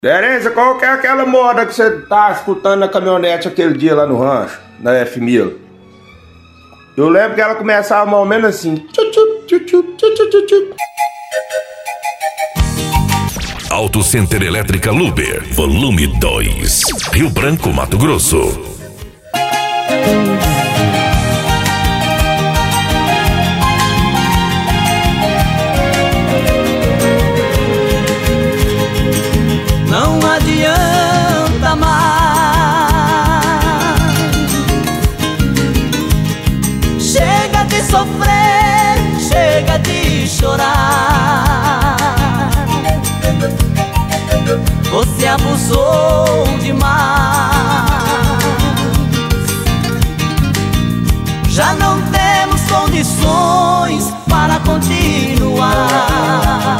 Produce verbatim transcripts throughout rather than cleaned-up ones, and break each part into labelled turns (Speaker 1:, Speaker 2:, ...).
Speaker 1: Tereza, qual que é aquela moda que você tá escutando na caminhonete aquele dia lá no rancho, na F mil? Eu lembro que ela começava mais ou menos assim. Tchu, tchu, tchu, tchu, tchu, tchu, tchu.
Speaker 2: Auto Center Elétrica Luber, volume dois, Rio Branco, Mato Grosso.
Speaker 3: Não adianta mais, chega de sofrer, chega de chorar. Você abusou demais, já não temos condições para continuar.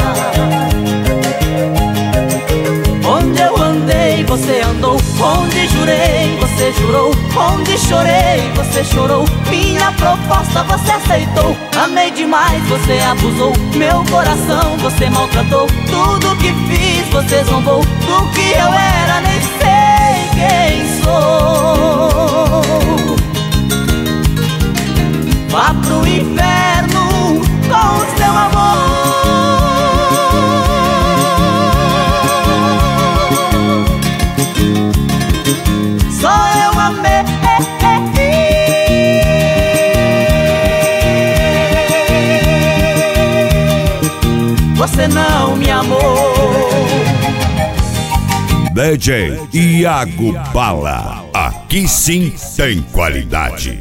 Speaker 3: Onde eu andei, você andou. Onde jurei, você jurou. Onde chorei, você chorou. Minha proposta você aceitou. Amei demais, você abusou. Meu coração você maltratou. Tudo que fiz você zombou. Do que eu era nem sei quem sou. Vá pro inferno com o seu amor. Você não me amou.
Speaker 2: D J Iago Bala, aqui sim tem qualidade.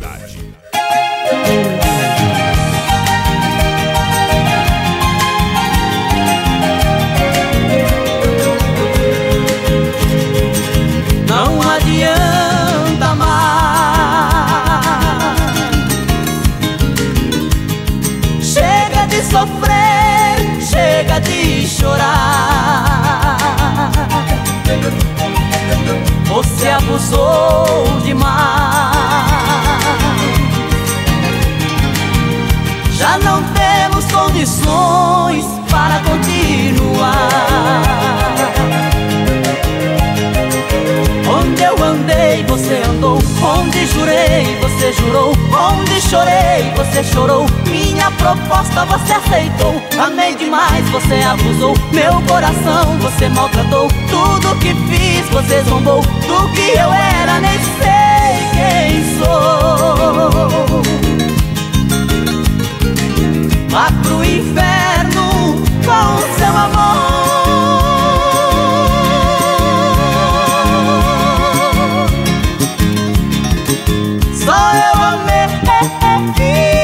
Speaker 3: Não adianta mais, chega de sofrer, chega de chorar. Você abusou demais, já não temos condições para continuar. Onde eu andei, você andou. Onde jurei, você jurou. Onde chorei, você chorou. Minha proposta você aceitou. Amei demais, você abusou. Meu coração você maltratou. Tudo que fiz você zombou. Do que eu era nem sei quem sou. Vá pro inferno com o seu amor. Só eu amei.